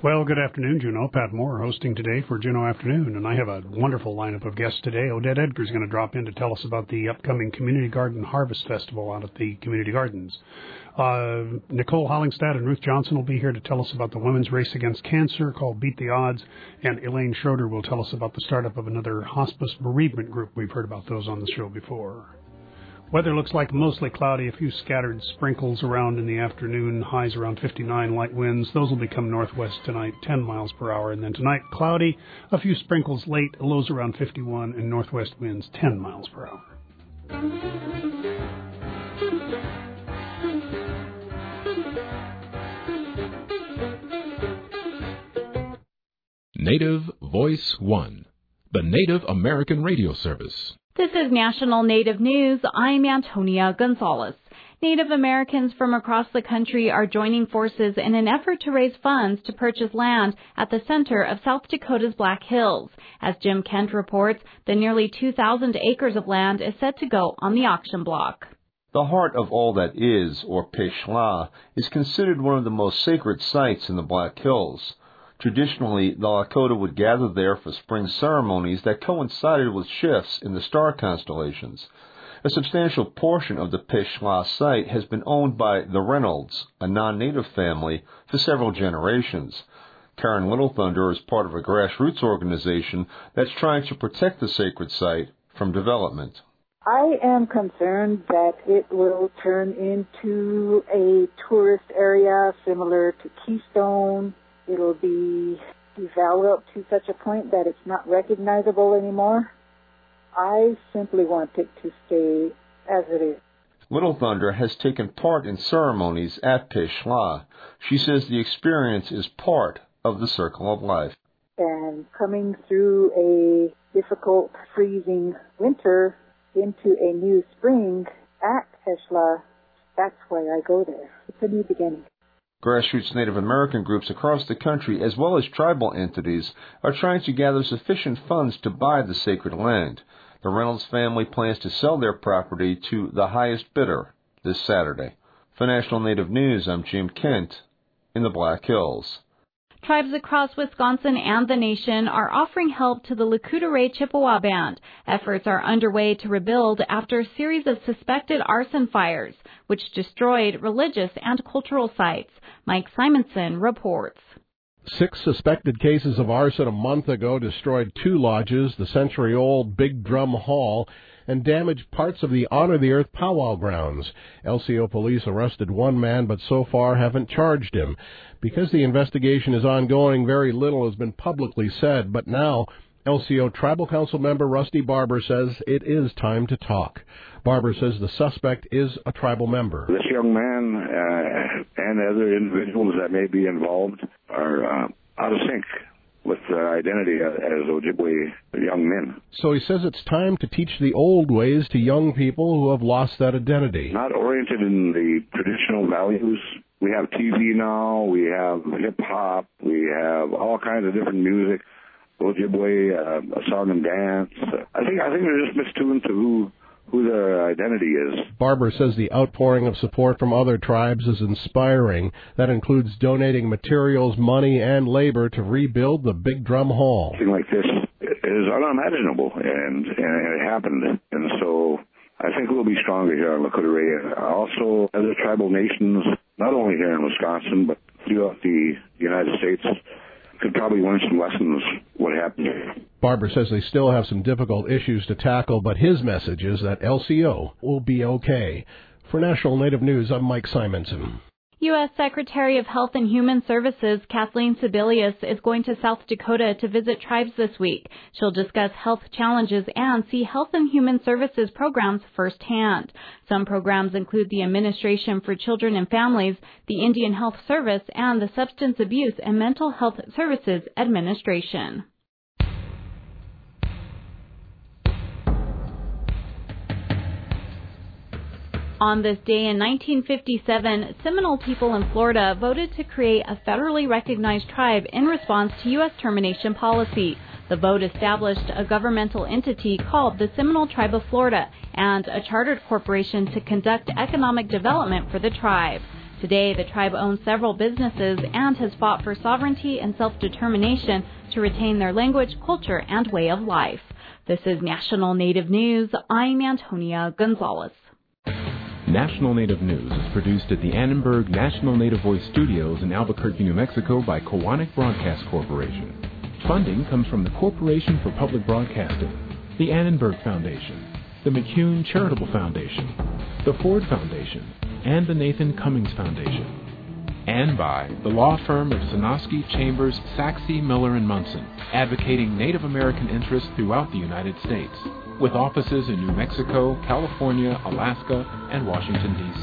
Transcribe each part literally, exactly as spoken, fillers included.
Well, good afternoon, Juneau. Pat Moore hosting today for Juneau Afternoon, and I have a wonderful lineup of guests today. Odette Edgar is going to drop in to tell us about the upcoming Community Garden Harvest Festival out at the Community Gardens. Uh, Nicole Hollingstad and Ruth Johnson will be here to tell us about the women's race against cancer called Beat the Odds, and Elaine Schroeder will tell us about the startup of another hospice bereavement group. We've heard about those on the show before. Weather looks like mostly cloudy, a few scattered sprinkles around in the afternoon, highs around fifty-nine, light winds. Those will become northwest tonight, ten miles per hour. And then tonight, cloudy, a few sprinkles late, lows around fifty-one, and northwest winds ten miles per hour. Native Voice One, the Native American radio service. This is National Native News. I'm Antonia Gonzalez. Native Americans from across the country are joining forces in an effort to raise funds to purchase land at the center of South Dakota's Black Hills. As Jim Kent reports, the nearly two thousand acres of land is set to go on the auction block. The heart of all that is, or Peshla, is considered one of the most sacred sites in the Black Hills. Traditionally, the Lakota would gather there for spring ceremonies that coincided with shifts in the star constellations. A substantial portion of the Peshla site has been owned by the Reynolds, a non-native family, for several generations. Karen Little Thunder is part of a grassroots organization that's trying to protect the sacred site from development. I am concerned that it will turn into a tourist area similar to Keystone. It'll be developed to such a point that it's not recognizable anymore. I simply want it to stay as it is. Little Thunder has taken part in ceremonies at Peshla. She says the experience is part of the circle of life. And coming through a difficult, freezing winter into a new spring at Peshla, that's why I go there. It's a new beginning. Grassroots Native American groups across the country, as well as tribal entities, are trying to gather sufficient funds to buy the sacred land. The Reynolds family plans to sell their property to the highest bidder this Saturday. For National Native News, I'm Jim Kent in the Black Hills. Tribes across Wisconsin and the nation are offering help to the Lakota Chippewa Band. Efforts are underway to rebuild after a series of suspected arson fires, which destroyed religious and cultural sites. Mike Simonson reports. Six suspected cases of arson a month ago destroyed two lodges, the century-old Big Drum Hall, and damaged parts of the Honor the Earth powwow grounds. L C O police arrested one man, but so far haven't charged him. Because the investigation is ongoing, very little has been publicly said, but now L C O Tribal Council member Rusty Barber says it is time to talk. Barber says the suspect is a tribal member. This young man uh, and other individuals that may be involved are uh, out of sync with their identity as Ojibwe young men. So he says it's time to teach the old ways to young people who have lost that identity. Not oriented in the traditional values. We have T V now, we have hip-hop, we have all kinds of different music, Ojibwe, uh, a song and dance. I think I think they're just mistuned to who who their identity is. Barber says the outpouring of support from other tribes is inspiring. That includes donating materials, money, and labor to rebuild the Big Drum Hall. Something like this is unimaginable, and, and it happened. And so I think we'll be stronger here on Lakota Ray. Also, other tribal nations, not only here in Wisconsin, but throughout the United States, could probably learn some lessons what happened. Barber says they still have some difficult issues to tackle, but his message is that L C O will be okay. For National Native News, I'm Mike Simonson. U S Secretary of Health and Human Services Kathleen Sebelius is going to South Dakota to visit tribes this week. She'll discuss health challenges and see Health and Human Services programs firsthand. Some programs include the Administration for Children and Families, the Indian Health Service, and the Substance Abuse and Mental Health Services Administration. On this day in nineteen fifty-seven, Seminole people in Florida voted to create a federally recognized tribe in response to U S termination policy. The vote established a governmental entity called the Seminole Tribe of Florida and a chartered corporation to conduct economic development for the tribe. Today, the tribe owns several businesses and has fought for sovereignty and self-determination to retain their language, culture, and way of life. This is National Native News. I'm Antonia Gonzalez. National Native News is produced at the Annenberg National Native Voice Studios in Albuquerque, New Mexico by Koahnic Broadcast Corporation. Funding comes from the Corporation for Public Broadcasting, the Annenberg Foundation, the McCune Charitable Foundation, the Ford Foundation, and the Nathan Cummings Foundation. And by the law firm of Sonosky, Chambers, Saxe, Miller and Munson, advocating Native American interests throughout the United States, with offices in New Mexico, California, Alaska, and Washington, D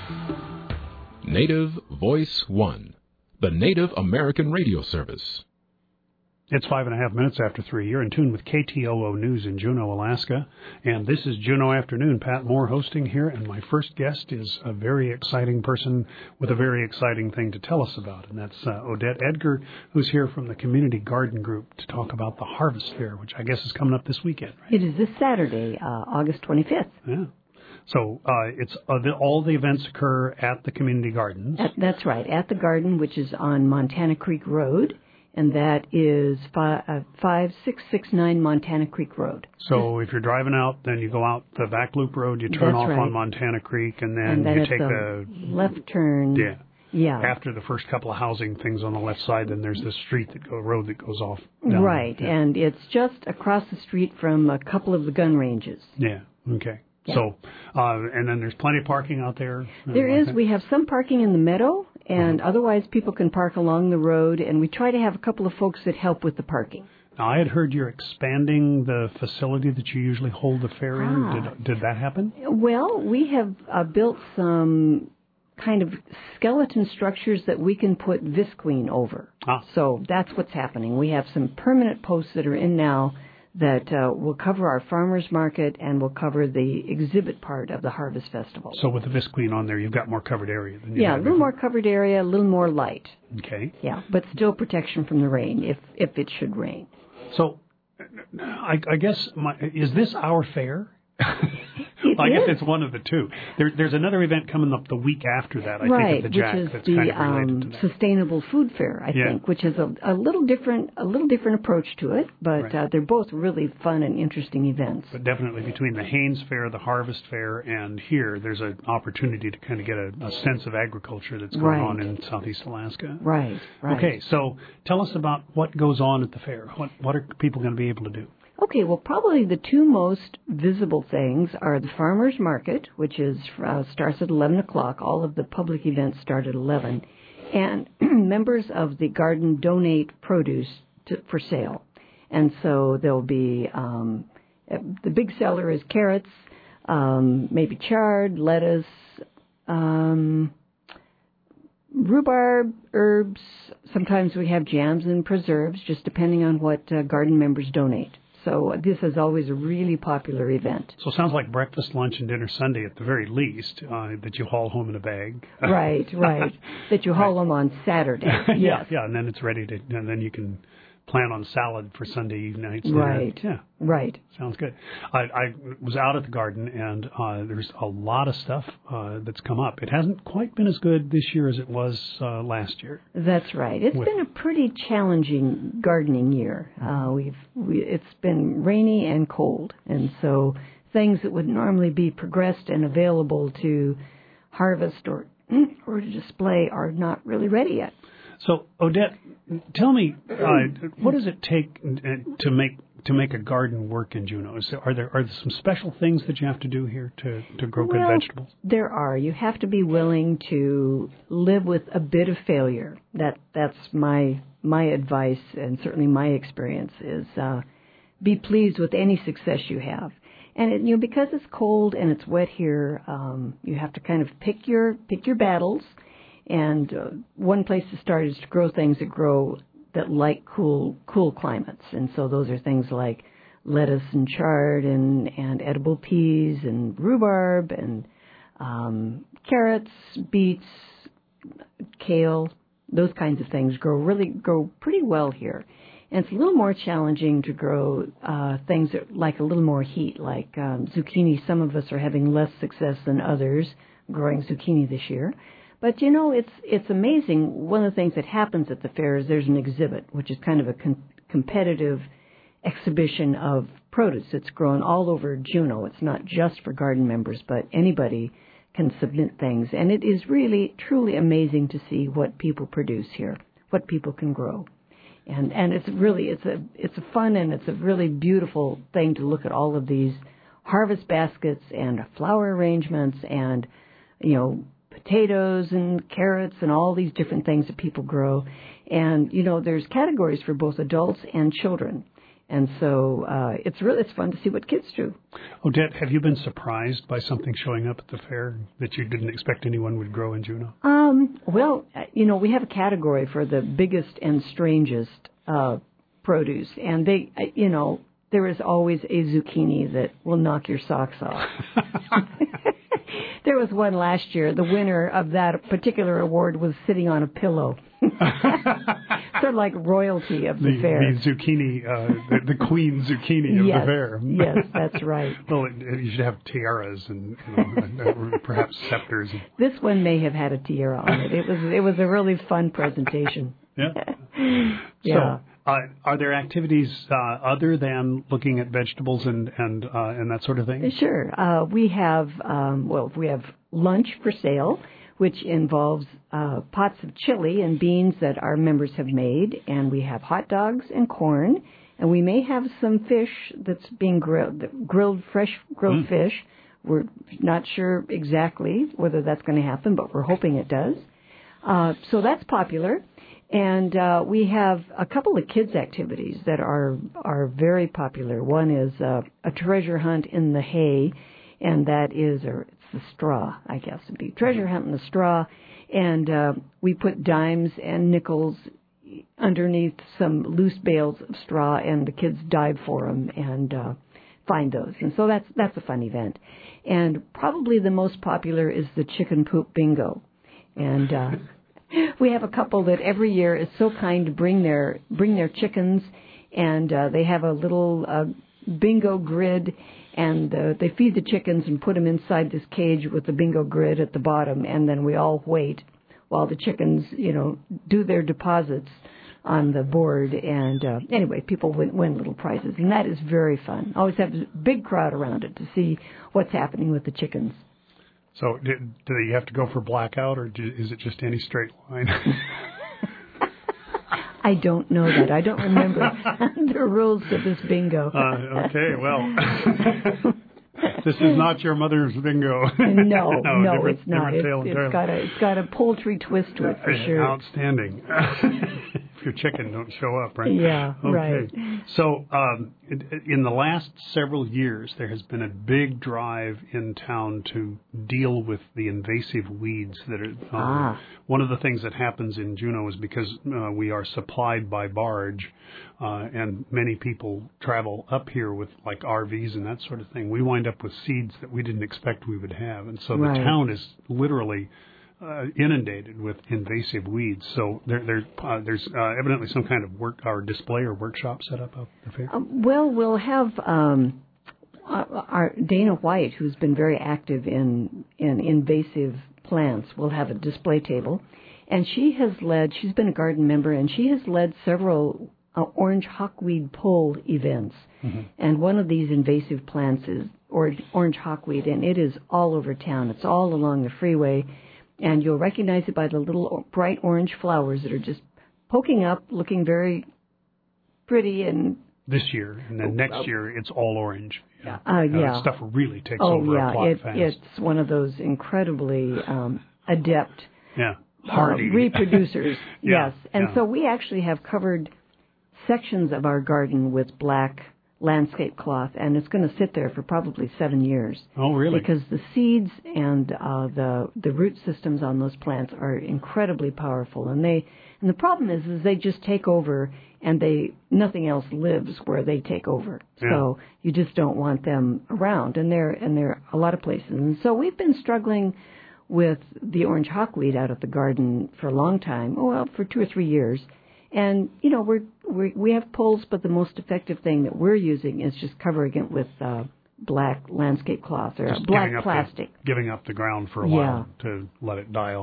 C Native Voice One, the Native American Radio Service. It's five and a half minutes after three. You're in tune with K T O O News in Juneau, Alaska. And this is Juneau Afternoon. Pat Moore hosting here. And my first guest is a very exciting person with a very exciting thing to tell us about. And that's uh, Odette Edgar, who's here from the Community Garden Group to talk about the Harvest Fair, which I guess is coming up this weekend, right? It is this Saturday, uh, August twenty-fifth. Yeah. So uh, it's uh, the, all the events occur at the Community Gardens. At, that's right, at the garden, which is on Montana Creek Road. And that is five, uh, five six six nine Montana Creek Road. So if you're driving out, then you go out the back loop road, you turn That's off right. on Montana Creek, and then, and then you it's take a the left turn. Yeah. Yeah. After the first couple of housing things on the left side, then there's this street that go road that goes off. Down. Right, Yeah. and it's just across the street from a couple of the gun ranges. Yeah. Okay. Yeah. So, uh, and then there's plenty of parking out there. There like is. that? We have some parking in the meadow, and Uh-huh. otherwise people can park along the road, and we try to have a couple of folks that help with the parking. Now, I had heard you're expanding the facility that you usually hold the fair in. Ah. Did, did that happen? Well, we have uh, built some kind of skeleton structures that we can put visqueen over. Ah. So that's what's happening. We have some permanent posts that are in now that uh, will cover our farmers market and will cover the exhibit part of the Harvest Festival. So with the visqueen on there, you've got more covered area than you Yeah, a had little before. more covered area, a little more light. Okay. Yeah, but still protection from the rain if if it should rain. So, I, I guess, my, is this our fair? It I guess is. it's one of the two. There, there's another event coming up the week after that, I right, think, at the Jack which is that's the kind of related um, to that. Sustainable Food Fair, I Yeah. think, which is a, a little different, a little different approach to it, but Right. uh, they're both really fun and interesting events. But definitely between the Haynes Fair, the Harvest Fair, and here, there's an opportunity to kind of get a, a sense of agriculture that's going Right. on in Southeast Alaska. Right, right. Okay, so tell us about what goes on at the fair. What what are people going to be able to do? Okay, well, probably the two most visible things are the farmers market, which is uh, starts at eleven o'clock. All of the public events start at eleven, and members of the garden donate produce to, for sale, and so there'll be um, the big seller is carrots, um, maybe chard, lettuce, um, rhubarb, herbs. Sometimes we have jams and preserves, just depending on what uh, garden members donate. So this is always a really popular event. So it sounds like breakfast, lunch, and dinner Sunday at the very least, uh, that you haul home in a bag. Right, right. That you haul them on Saturday. yeah, Yes. yeah, and then it's ready to, and then you can plan on salad for Sunday nights. Right. Yeah. Right. Sounds good. I, I was out at the garden, and uh, there's a lot of stuff uh, that's come up. It hasn't quite been as good this year as it was uh, last year. That's right. It's With- been a pretty challenging gardening year. Uh, we've we, it's been rainy and cold, and so things that would normally be progressed and available to harvest or or to display are not really ready yet. So, Odette, tell me, uh, what does it take uh, to make to make a garden work in Juneau? Is there, are there are there some special things that you have to do here to, to grow well, good vegetables? There are. You have to be willing to live with a bit of failure. That that's my my advice, and certainly my experience is uh, be pleased with any success you have. And it, you know, because it's cold and it's wet here, um, you have to kind of pick your pick your battles. And uh, one place to start is to grow things that grow that like cool cool climates. And so those are things like lettuce and chard and, and edible peas and rhubarb and um, carrots, beets, kale. Those kinds of things grow really grow pretty well here. And it's a little more challenging to grow uh, things that like a little more heat, like um, zucchini. Some of us are having less success than others growing zucchini this year. But, you know, it's it's amazing. One of the things that happens at the fair is there's an exhibit, which is kind of a con- competitive exhibition of produce. It's grown all over Juneau. It's not just for garden members, but anybody can submit things. And it is really, truly amazing to see what people produce here, what people can grow. And and it's really, it's a it's a fun and it's a really beautiful thing to look at all of these harvest baskets and flower arrangements and, you know, potatoes and carrots and all these different things that people grow. And, you know, there's categories for both adults and children. And so uh, it's really it's fun to see what kids do. Odette, have you been surprised by something showing up at the fair that you didn't expect anyone would grow in Juneau? Um, well, you know, we have a category for the biggest and strangest uh, produce. And, they, you know, there is always a zucchini that will knock your socks off. There was one last year. The winner of that particular award was sitting on a pillow. Sort of like royalty of the, the fair. The zucchini, uh, the, the queen zucchini of yes, the fair. Yes, that's right. Well, it, it, you should have tiaras and, you know, perhaps scepters. This one may have had a tiara on it. It was it was a really fun presentation. Yeah. Yeah. So, uh, are there activities uh, other than looking at vegetables and and uh, and that sort of thing? Sure. Uh, we have um, well, we have lunch for sale, which involves uh, pots of chili and beans that our members have made, and we have hot dogs and corn, and we may have some fish that's being grilled, grilled fresh grilled mm. fish. We're not sure exactly whether that's going to happen, but we're hoping it does. Uh, so that's popular. And uh, we have a couple of kids' activities that are are very popular. One is uh, a treasure hunt in the hay, and that is, or it's the straw, I guess it'd be treasure hunt in the straw. And uh, we put dimes and nickels underneath some loose bales of straw, and the kids dive for them and uh, find those. And so that's that's a fun event. And probably the most popular is the chicken poop bingo, and. Uh, We have a couple that every year is so kind to bring their bring their chickens, and uh, they have a little uh, bingo grid, and uh, they feed the chickens and put them inside this cage with the bingo grid at the bottom, and then we all wait while the chickens, you know, do their deposits on the board. And uh, anyway, people win, win little prizes, and that is very fun. Always have a big crowd around it to see what's happening with the chickens. So do, do you have to go for blackout, or do, is it just any straight line? I don't know that. I don't remember the rules of this bingo. Uh, okay, well, this is not your mother's bingo. No, no, no it's not. It's, it's got a it's got a poultry twist to it for sure. Outstanding. If your chicken don't show up, right? Yeah, okay. right. So um, in the last several years, there has been a big drive in town to deal with the invasive weeds that are. Uh, ah. One of the things that happens in Juneau is because uh, we are supplied by barge, uh, and many people travel up here with like R Vs and that sort of thing. We wind up with seeds that we didn't expect we would have, and so right. the town is literally Uh, inundated with invasive weeds. So there, there, uh, there's uh, evidently some kind of work or display or workshop set up out the fair. Uh, well, we'll have um, our Dana White, who's been very active in in invasive plants, will have a display table, and she has led. She's been a garden member, and she has led several uh, orange hawkweed pull events. Mm-hmm. And one of these invasive plants is or, orange hawkweed, and it is all over town. It's all along the freeway. And you'll recognize it by the little bright orange flowers that are just poking up, looking very pretty. And this year, and then next year, it's all orange. Yeah, uh, yeah. Uh, stuff really takes oh, over yeah. a plot it, fast. It's one of those incredibly um, adept yeah. Hardy. Uh, reproducers. yeah, yes, and yeah. so we actually have covered sections of our garden with black landscape cloth, and it's going to sit there for probably seven years. Oh, really? Because the seeds and uh, the the root systems on those plants are incredibly powerful, and they and the problem is is they just take over, and they nothing else lives where they take over. Yeah. So you just don't want them around, and they're and they're a lot of places. And so we've been struggling with the orange hawkweed out of the garden for a long time. Oh, well, for two or three years. And, you know, we're, we we have poles, but the most effective thing that we're using is just covering it with uh, black landscape cloth or just black giving plastic. The, giving up the ground for a yeah. while to let it die off.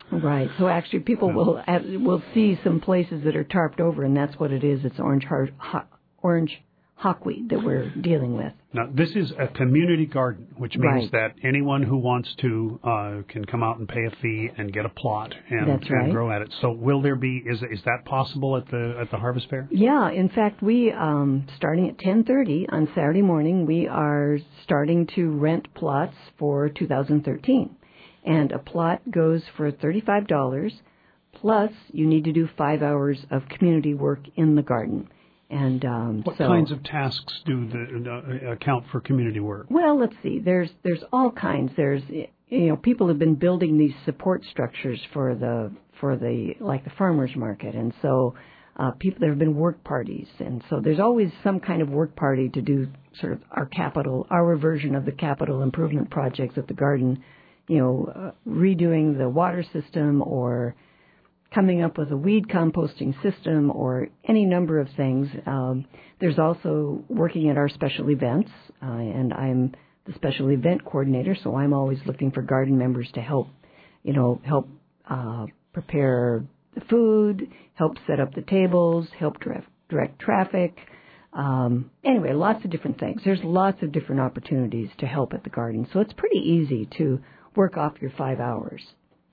Right. So actually, people Yeah. will uh, will see some places that are tarped over, and that's what it is. It's orange har- ho- orange hawkweed that we're dealing with. Now, this is a community garden, which means Right. that anyone who wants to uh, can come out and pay a fee and get a plot and, That's and right. grow at it. So, will there be? Is is that possible at the at the harvest fair? Yeah, in fact, we um, starting at ten thirty on Saturday morning, we are starting to rent plots for two thousand thirteen, and a plot goes for thirty-five dollars. Plus, you need to do five hours of community work in the garden. And um, What so, kinds of tasks do the uh, account for community work? Well, let's see. There's there's all kinds. There's you know people have been building these support structures for the for the like the farmers market, and so uh, people there have been work parties, and so there's always some kind of work party to do sort of our capital, our version of the capital improvement projects at the garden, you know, uh, redoing the water system or coming up with a weed composting system or any number of things. Um, there's also working at our special events, uh, and I'm the special event coordinator, so I'm always looking for garden members to help, you know, help uh, prepare the food, help set up the tables, help direct, direct traffic. Um, anyway, lots of different things. There's lots of different opportunities to help at the garden, so it's pretty easy to work off your five hours.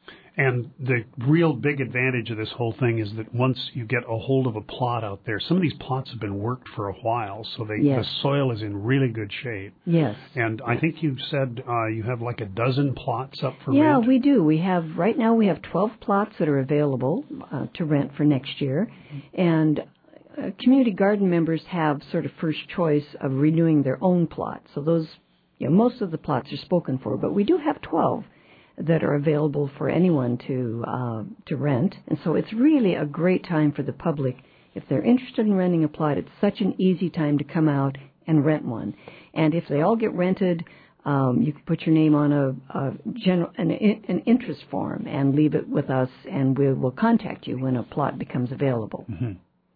And the real big advantage of this whole thing is that once you get a hold of a plot out there, some of these plots have been worked for a while, so they, Yes. the soil is in really good shape. Yes. And I think you said uh, you have like a dozen plots up for Yeah, rent. we do. We have, right now we have twelve plots that are available uh, to rent for next year. And uh, community garden members have sort of first choice of renewing their own plot. So those, you know, most of the plots are spoken for, but we do have twelve that are available for anyone to uh, to rent. And so it's really a great time for the public. If they're interested in renting a plot, it's such an easy time to come out and rent one. And if they all get rented, um, you can put your name on a, a general an, an interest form and leave it with us, and we will contact you when a plot becomes available. Mm-hmm.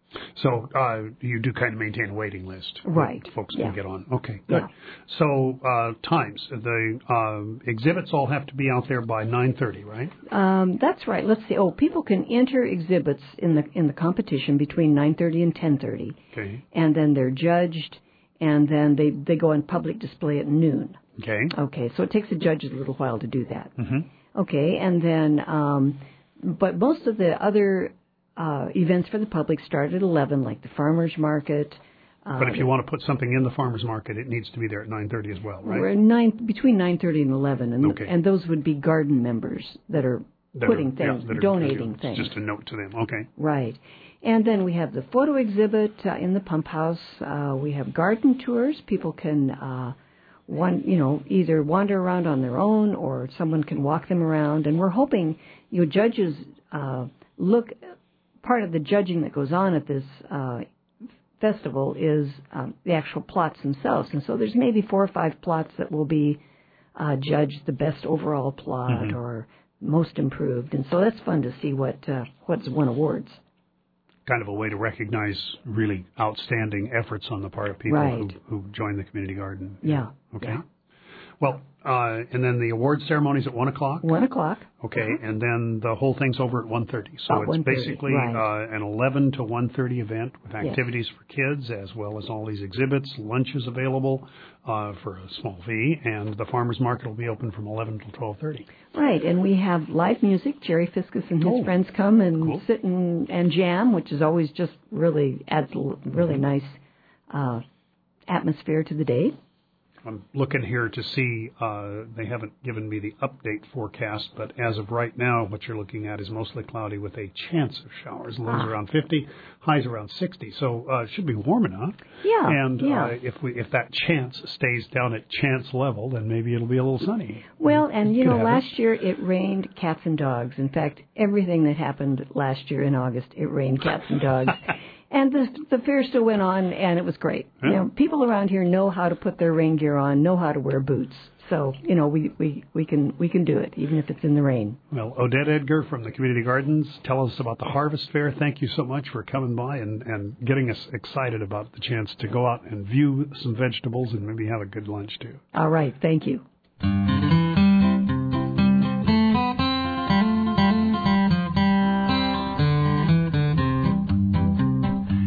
So uh, you do kind of maintain a waiting list, Right? That folks yeah. can get on. Okay, good. Yeah. So uh, times the um, exhibits all have to be out there by nine thirty, right? Um, that's right. Let's see. Oh, people can enter exhibits in the in the competition between nine thirty and ten thirty, Okay. and then they're judged, and then they they go on public display at noon. Okay. Okay, so it takes the judges a little while to do that. Mm-hmm. Okay, and then, um, but most of the other uh, events for the public start at eleven, like the farmers market. Uh, But if you want to put something in the farmers market, it needs to be there at nine thirty as well, right? We're nine between nine thirty and eleven, and Okay. and those would be garden members that are That putting are- yeah, things, that are- donating it's things. Just a note to them. Okay. Right. And then we have the photo exhibit uh, in the pump house. Uh, we have garden tours. People can, uh, one, you know, either wander around on their own or someone can walk them around. And we're hoping, you know, judges uh, look, part of the judging that goes on at this uh, festival is um, the actual plots themselves. And so there's maybe four or five plots that will be uh, judged the best overall plot Mm-hmm. or most improved. And so that's fun to see what uh, what's won awards. Kind of a way to recognize really outstanding efforts on the part of people Right. who, who join the community garden. Yeah. Okay. Yeah. Well, uh, and then the award ceremony's at one o'clock. One o'clock. Okay, and then the whole thing's over at one thirty. So About it's one thirty, basically right. uh, an eleven to one thirty event with Yes. activities for kids as well as all these exhibits. Lunch is available uh, for a small fee, and the farmers market will be open from eleven till twelve thirty. Right, and we have live music. Jerry Fiskus and his Oh, friends come and cool. sit and, and jam, which is always just really adds a l- really nice uh, atmosphere to the day. I'm looking here to see, uh, they haven't given me the update forecast, but as of right now, what you're looking at is mostly cloudy with a chance of showers. Lows Ah. around fifty, highs around sixty, so uh, it should be warm enough. Yeah, And yeah. uh, if we if that chance stays down at chance level, then maybe it'll be a little sunny. Well, and you Could know, happen. last year it rained cats and dogs. In fact, everything that happened last year in August, it rained cats and dogs. And the the fair still went on, and it was great. Yeah. You know, people around here know how to put their rain gear on, know how to wear boots. So, you know, we, we, we can we can do it, even if it's in the rain. Well, Odette Edgar from the Community Gardens, tell us about the Harvest Fair. Thank you so much for coming by and, and getting us excited about the chance to go out and view some vegetables and maybe have a good lunch, too. All right, thank you.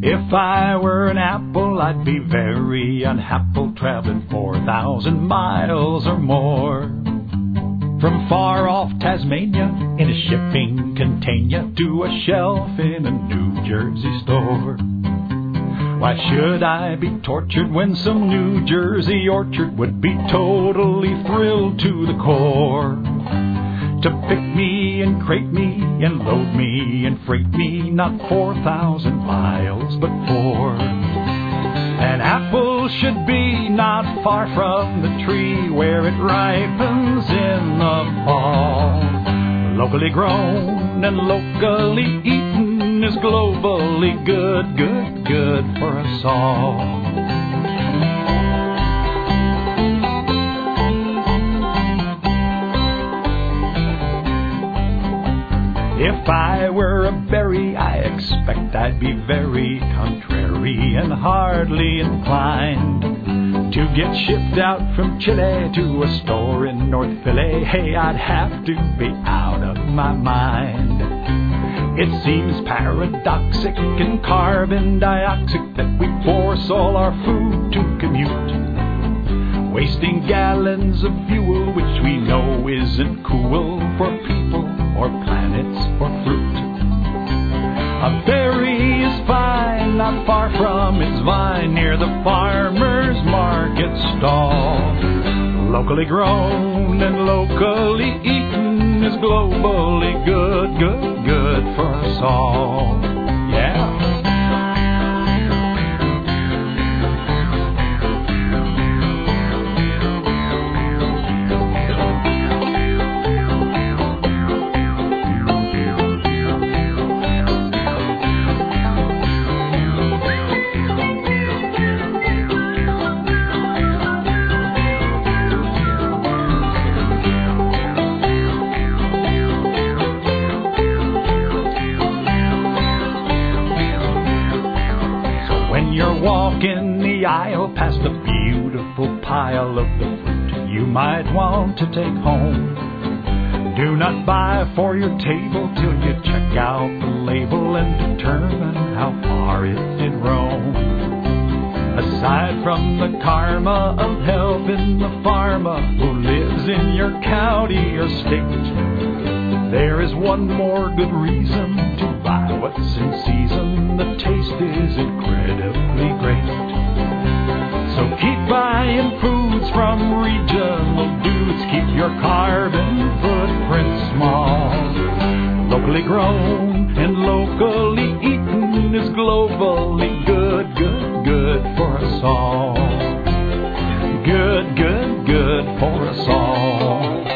If I were an apple, I'd be very unhappy, traveling four thousand miles or more. From far off Tasmania in a shipping container to a shelf in a New Jersey store. Why should I be tortured when some New Jersey orchard would be totally thrilled to the core? To pick me and crate me and load me and freight me, not four thousand miles, but four. An apple should be not far from the tree where it ripens in the fall. Locally grown and locally eaten is globally good, good, good for us all. If I were a berry, I expect I'd be very contrary and hardly inclined to get shipped out from Chile to a store in North Philly. Hey, I'd have to be out of my mind. It seems paradoxic and carbon dioxide that we force all our food to commute, wasting gallons of fuel which we know isn't cool for people or planets or fruit. A berry is fine, not far from its vine, near the farmer's market stall. Locally grown and locally eaten is globally good, good, good for us all. Yeah. Walking the aisle past a beautiful pile of the fruit you might want to take home. Do not buy for your table till you check out the label and determine how far it did roam. Aside from the karma of helping the farmer who lives in your county or state, there is one more good reason to buy what's in season. The taste is incredibly great. So keep buying foods from regional dudes. Keep your carbon footprint small. Locally grown and locally eaten is globally good, good, good for us all. Good, good, good for us all.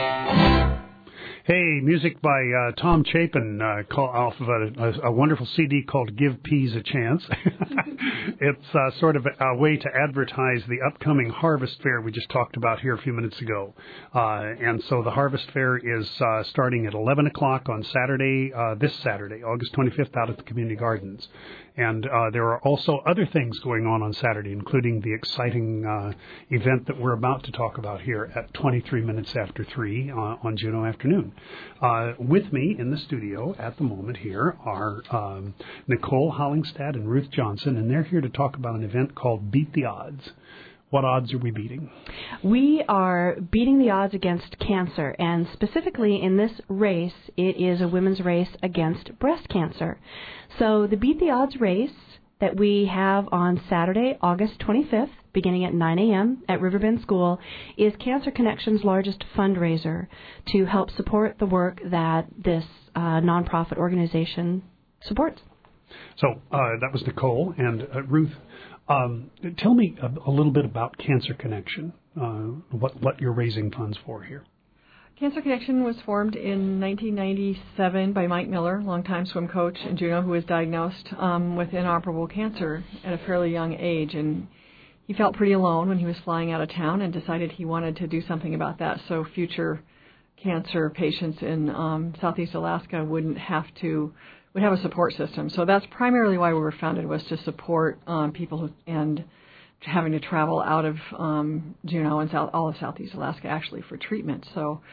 Hey, music by uh, Tom Chapin, uh, call, off of a, a, a wonderful C D called Give Peas a Chance. It's uh, sort of a, a way to advertise the upcoming Harvest Fair we just talked about here a few minutes ago. Uh, and so the Harvest Fair is uh, starting at eleven o'clock on Saturday, uh, this Saturday, August twenty-fifth, out at the Community Gardens. And uh, there are also other things going on on Saturday, including the exciting uh, event that we're about to talk about here at twenty-three minutes after three uh, on Juneau afternoon. Uh, with me in the studio at the moment here are um, Nicole Hollingstad and Ruth Johnson, and they're here to talk about an event called Beat the Odds. What odds are we beating? We are beating the odds against cancer, and specifically in this race, it is a women's race against breast cancer. So the Beat the Odds race that we have on Saturday, August twenty-fifth, beginning at nine a.m. at Riverbend School, is Cancer Connection's largest fundraiser to help support the work that this uh, nonprofit organization supports. So uh, that was Nicole and uh, Ruth. Um, tell me a, a little bit about Cancer Connection, uh, what, what you're raising funds for here. Cancer Connection was formed in nineteen ninety-seven by Mike Miller, longtime swim coach in Juneau, who was diagnosed um, with inoperable cancer at a fairly young age. And he felt pretty alone when he was flying out of town and decided he wanted to do something about that so future cancer patients in um, Southeast Alaska wouldn't have to would have a support system. So that's primarily why we were founded, was to support um, people who, and having to travel out of um, Juneau and South, all of Southeast Alaska actually for treatment. So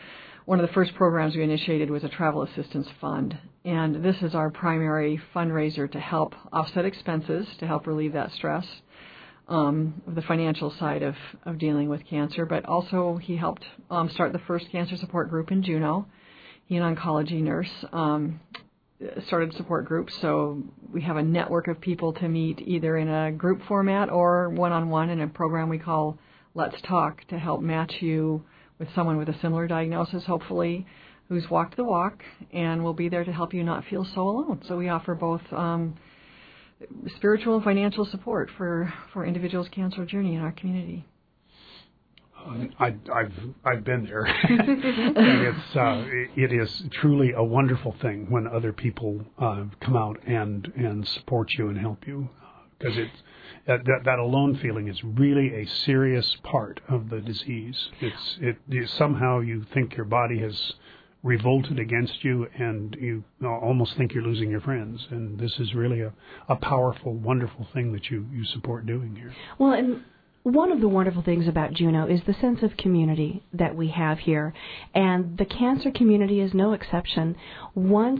one of the first programs we initiated was a travel assistance fund. And this is our primary fundraiser to help offset expenses, to help relieve that stress, um, the financial side of, of dealing with cancer. But also he helped um, start the first cancer support group in Juneau. He, an oncology nurse, um, started support groups. So we have a network of people to meet either in a group format or one-on-one in a program we call Let's Talk, to help match you with someone with a similar diagnosis, hopefully, who's walked the walk, and will be there to help you not feel so alone. So we offer both um, spiritual and financial support for, for individuals' cancer journey in our community. Uh, I, I've I've been there, and it's uh, it is truly a wonderful thing when other people uh, come out and, and support you and help you, because uh, it's that, that that alone feeling is really a serious part of the disease. It's it, it somehow you think your body has revolted against you, and you almost think you're losing your friends. And this is really a, a powerful, wonderful thing that you, you support doing here. Well, and one of the wonderful things about Juneau is the sense of community that we have here. And the cancer community is no exception. Once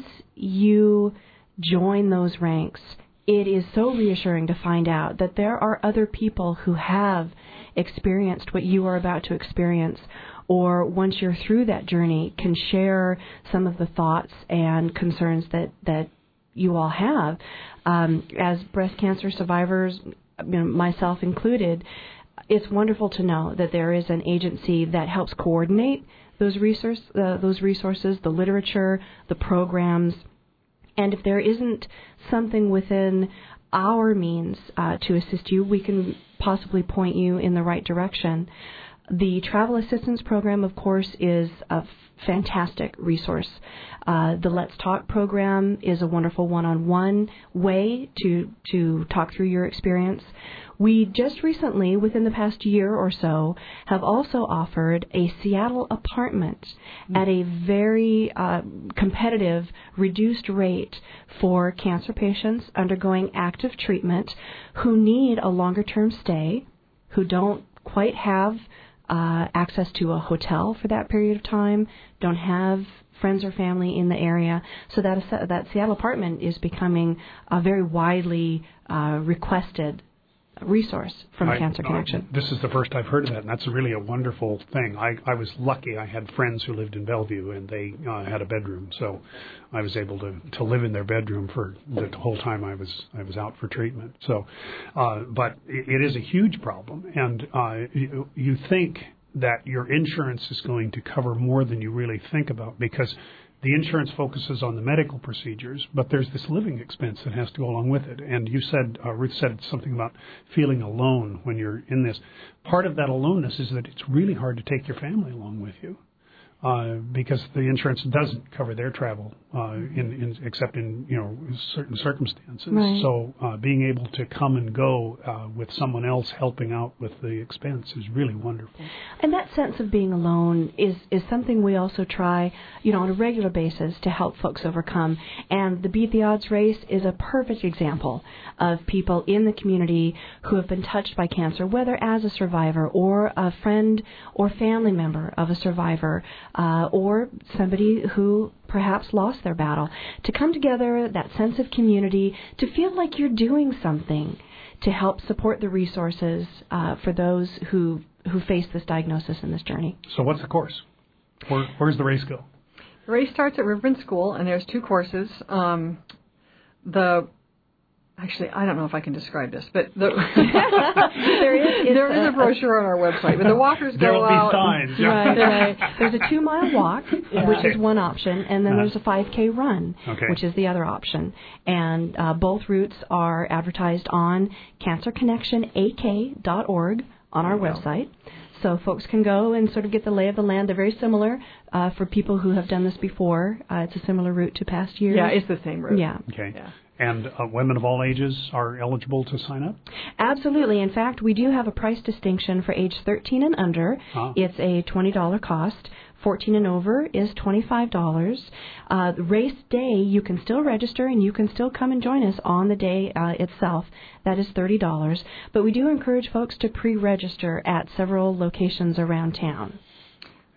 you join those ranks, it is so reassuring to find out that there are other people who have experienced what you are about to experience, or once you're through that journey, can share some of the thoughts and concerns that, that you all have. Um, as breast cancer survivors, you know, myself included, it's wonderful to know that there is an agency that helps coordinate those resource, uh, those resources, the literature, the programs. And if there isn't something within our means uh, to assist you, we can possibly point you in the right direction. The travel assistance program, of course, is a fantastic resource. Uh, the Let's Talk program is a wonderful one-on-one way to to talk through your experience. We just recently, within the past year or so, have also offered a Seattle apartment at a very uh, competitive, reduced rate for cancer patients undergoing active treatment who need a longer-term stay, who don't quite have Uh, access to a hotel for that period of time, don't have friends or family in the area. So that that Seattle apartment is becoming a very widely uh, requested resource from I, Cancer Connection. Uh, this is the first I've heard of that, and that's really a wonderful thing. I, I was lucky. I had friends who lived in Bellevue, and they uh, had a bedroom, so I was able to, to live in their bedroom for the whole time I was I was out for treatment. So, uh, but it, it is a huge problem, and uh, you, you think that your insurance is going to cover more than you really think about, because the insurance focuses on the medical procedures, but there's this living expense that has to go along with it. And you said, uh, Ruth said something about feeling alone when you're in this. Part of that aloneness is that it's really hard to take your family along with you. Uh, because the insurance doesn't cover their travel, uh, in, in except in you know certain circumstances. Right. So uh, being able to come and go uh, with someone else helping out with the expense is really wonderful. And that sense of being alone is, is something we also try, you know, on a regular basis to help folks overcome. And the Beat the Odds race is a perfect example of people in the community who have been touched by cancer, whether as a survivor or a friend or family member of a survivor. Uh, or somebody who perhaps lost their battle, to come together, that sense of community, to feel like you're doing something to help support the resources uh, for those who who face this diagnosis and this journey. So what's the course? Where, where's the race go? The race starts at Riverbend School, and there's two courses. Um, the Actually, I don't know if I can describe this, but the there is there is a brochure on our website. But the walkers go There'll out. Be signs. Right, right. There's a two-mile walk, yeah. which is one option, and then uh, there's a five K run, okay. which is the other option. And uh, both routes are advertised on cancer connection a k dot org on our website. So folks can go and sort of get the lay of the land. They're very similar uh, for people who have done this before. Uh, it's a similar route to past years. Yeah, it's the same route. Yeah. Okay. Yeah. And uh, women of all ages are eligible to sign up? Absolutely. In fact, we do have a price distinction for age thirteen and under. Ah. It's a twenty dollars cost. fourteen and over is twenty-five dollars. Uh, race day, you can still register and you can still come and join us on the day uh, itself. That is thirty dollars. But we do encourage folks to pre-register at several locations around town.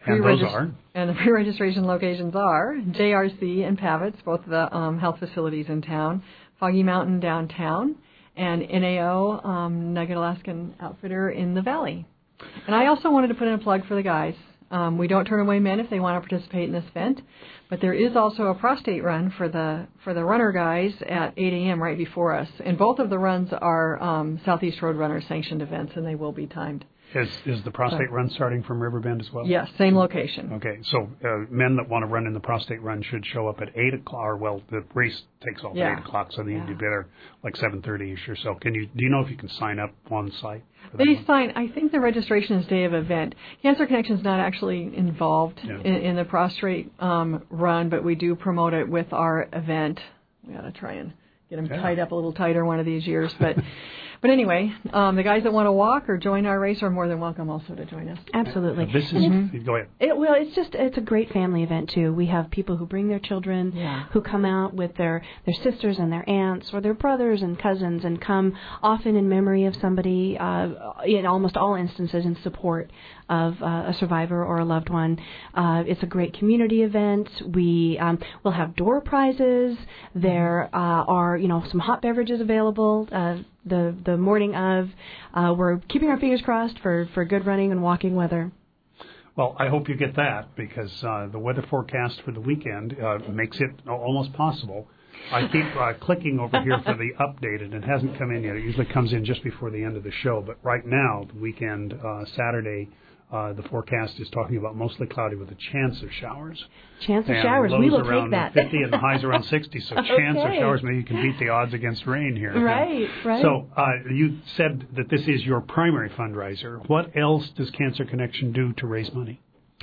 pre And those are? And the pre-registration locations are J R C and Pavitz, both of the um, health facilities in town, Foggy Mountain downtown, and N A O, um, Nugget Alaskan Outfitter in the Valley. And I also wanted to put in a plug for the guys. Um, we don't turn away men if they want to participate in this event, but there is also a prostate run for the for the runner guys at eight a.m. right before us. And both of the runs are um, Southeast Road Runner sanctioned events, and they will be timed. Is is the prostate run starting from Riverbend as well? Yes, same location. Okay, so uh, men that want to run in the prostate run should show up at eight o'clock. Or well, the race takes off yeah. at eight o'clock, so they yeah. need to be there like seven thirty ish or so. Can you do you know if you can sign up on site? They sign. I think the registration is day of event. Cancer Connection is not actually involved yeah. in, in the prostate um, run, but we do promote it with our event. We got to try and get them yeah. tied up a little tighter one of these years, but. But anyway, um, the guys that want to walk or join our race are more than welcome also to join us. Absolutely. This is, mm-hmm. Go ahead. It, well, it's just it's a great family event too. We have people who bring their children, yeah. who come out with their, their sisters and their aunts or their brothers and cousins, and come often in memory of somebody. Uh, in almost all instances, in support of uh, a survivor or a loved one. Uh, it's a great community event. We um, will have door prizes. There uh, are you know some hot beverages available. Uh, the the morning of, uh, we're keeping our fingers crossed for, for good running and walking weather. Well, I hope you get that, because uh, the weather forecast for the weekend uh, makes it almost possible. I keep uh, clicking over here for the update, and it hasn't come in yet. It usually comes in just before the end of the show. But right now, the weekend, uh, Saturday, uh, the forecast is talking about mostly cloudy with a chance of showers. Chance of and showers. We will take that. fifty and the highs around sixty, so okay. chance of showers. Maybe you can beat the odds against rain here. Right, right. So uh, you said that this is your primary fundraiser. What else does Cancer Connection do to raise money?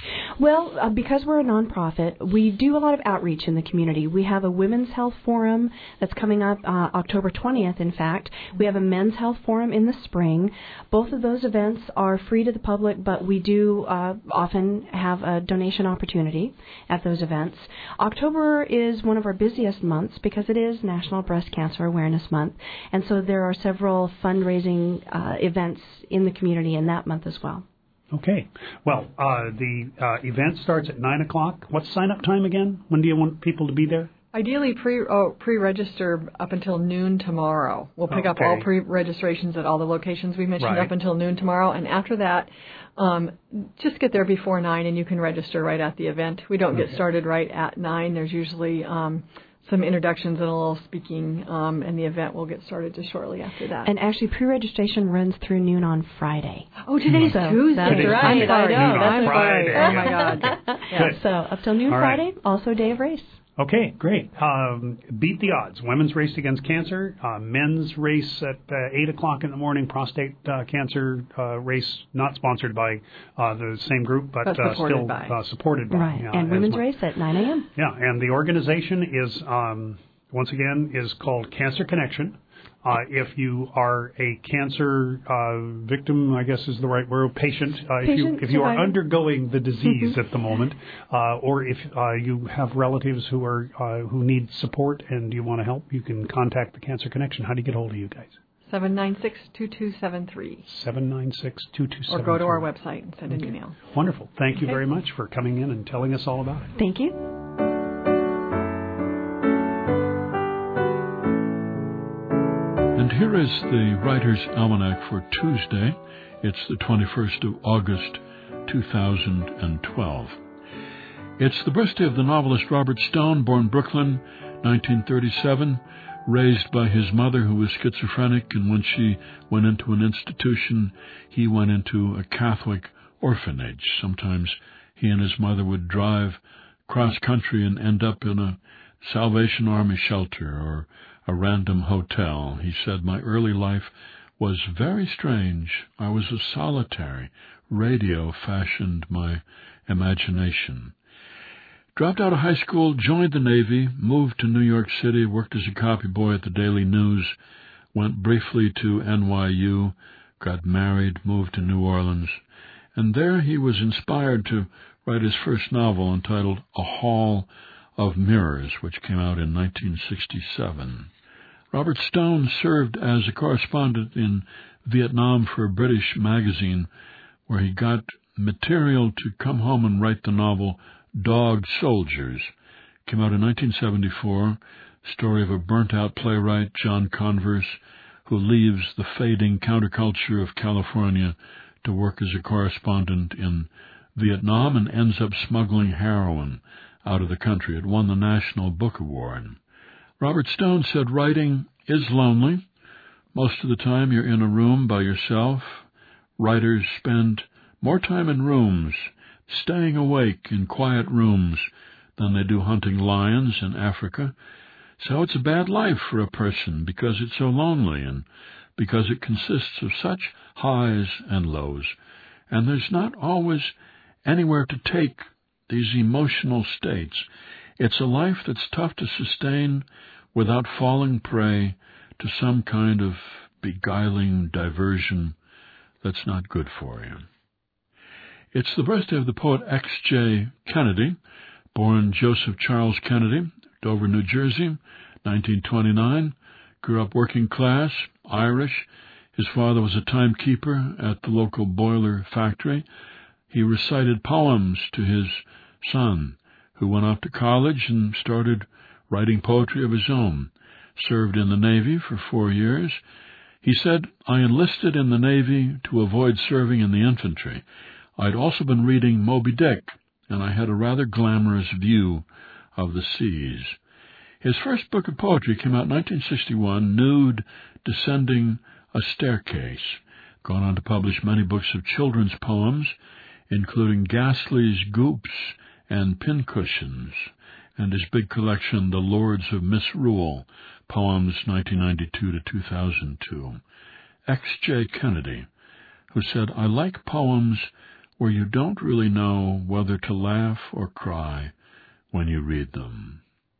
Well, uh, because we're a nonprofit, we do a lot of outreach in the community. We have a women's health forum that's coming up uh, October twentieth, in fact. We have a men's health forum in the spring. Both of those events are free to the public, but we do uh, often have a donation opportunity at those events. October is one of our busiest months because it is National Breast Cancer Awareness Month, and so there are several fundraising uh, events in the community in that month as well. Okay. Well, uh, the uh, event starts at nine o'clock. What's sign-up time again? When do you want people to be there? Ideally, pre oh, pre-register up until noon tomorrow. We'll pick okay. up all pre-registrations at all the locations we mentioned right. up until noon tomorrow. And after that, um, just get there before nine, and you can register right at the event. We don't okay. get started right at nine. There's usually um, some introductions and a little speaking, um, and the event will get started just shortly after that. And actually, pre-registration runs through noon on Friday. Oh, today's so Tuesday. That's today's right. Tuesday. I know. Noon That's on Friday. Oh, my God. Yeah. So up till noon All Friday, right. also day of race. Okay, great. Um, beat the odds. Women's race against cancer. Uh, men's race at uh, eight o'clock in the morning. Prostate uh, cancer uh, race, not sponsored by uh, the same group, but, but uh, supported still by. Uh, supported by. Right, Uh, and women's well. race at nine a.m. Yeah, and the organization is, um, once again, is called Cancer Connection. Uh, if you are a cancer uh, victim, I guess is the right word, patient, uh, if you if you are undergoing the disease at the moment, uh, or if uh, you have relatives who are uh, who need support and you want to help, you can contact the Cancer Connection. How do you get hold of you guys? seven nine six, two two seven three. seven nine six, two two seven three. Or go to our website and send okay. an email. Wonderful. Thank you okay. very much for coming in and telling us all about it. Thank you. And here is the Writer's Almanac for Tuesday. It's the twenty-first of August, two thousand twelve. It's the birthday of the novelist Robert Stone, born Brooklyn, nineteen thirty-seven, raised by his mother, who was schizophrenic, and when she went into an institution, he went into a Catholic orphanage. Sometimes he and his mother would drive cross-country and end up in a Salvation Army shelter or a random hotel. He said, "My early life was very strange. I was a solitary. Radio fashioned my imagination." Dropped out of high school, joined the Navy, moved to New York City, worked as a copy boy at the Daily News, went briefly to N Y U, got married, moved to New Orleans, and there he was inspired to write his first novel entitled A Hall of Mirrors, which came out in nineteen sixty-seven. Robert Stone served as a correspondent in Vietnam for a British magazine, where he got material to come home and write the novel Dog Soldiers. Came out in nineteen seventy-four, story of a burnt-out playwright, John Converse, who leaves the fading counterculture of California to work as a correspondent in Vietnam and ends up smuggling heroin out of the country. It won the National Book Award. Robert Stone said writing is lonely. Most of the time you're in a room by yourself. Writers spend more time in rooms, staying awake in quiet rooms, than they do hunting lions in Africa. So it's a bad life for a person because it's so lonely and because it consists of such highs and lows. And there's not always anywhere to take these emotional states. It's a life that's tough to sustain without falling prey to some kind of beguiling diversion that's not good for you. It's the birthday of the poet X J Kennedy, born Joseph Charles Kennedy, Dover, New Jersey, nineteen twenty-nine, grew up working class, Irish. His father was a timekeeper at the local boiler factory. He recited poems to his son, who went off to college and started writing poetry of his own. Served in the Navy for four years. He said, "I enlisted in the Navy to avoid serving in the infantry. I'd also been reading Moby Dick, and I had a rather glamorous view of the seas." His first book of poetry came out in nineteen sixty-one, Nude Descending a Staircase. Gone on to publish many books of children's poems, including Ghastly's Goops and Pincushions, and his big collection, The Lords of Misrule, poems nineteen ninety-two to two thousand two. X J Kennedy, who said, "I like poems where you don't really know whether to laugh or cry when you read them."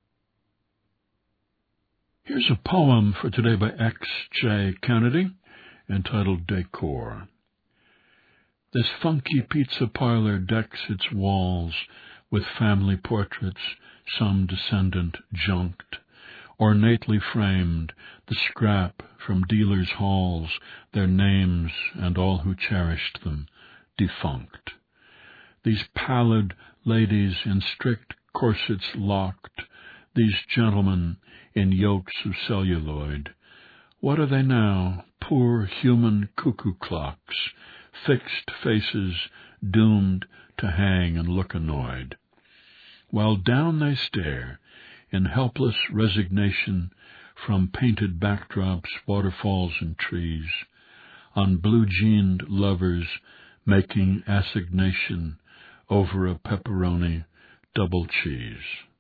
Here's a poem for today by X J Kennedy, entitled Decor. This funky pizza parlor decks its walls with family portraits, some descendant junked, ornately framed, the scrap from dealers' halls, their names and all who cherished them, defunct. These pallid ladies in strict corsets locked, these gentlemen in yokes of celluloid. What are they now? Poor human cuckoo clocks, fixed faces doomed to hang and look annoyed. While down they stare, in helpless resignation, from painted backdrops, waterfalls, and trees, on blue-jeaned lovers making assignation over a pepperoni double cheese.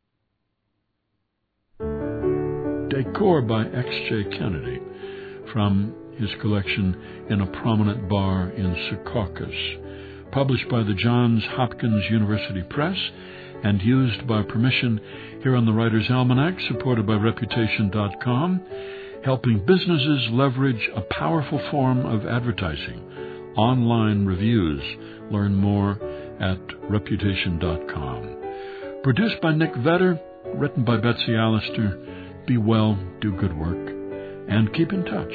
Decor by X J Kennedy, from his collection In a Prominent Bar in Secaucus, published by the Johns Hopkins University Press and used by permission here on the Writer's Almanac, supported by Reputation dot com, helping businesses leverage a powerful form of advertising, online reviews. Learn more at Reputation dot com. Produced by Nick Vetter, written by Betsy Allister. Be well, do good work, and keep in touch.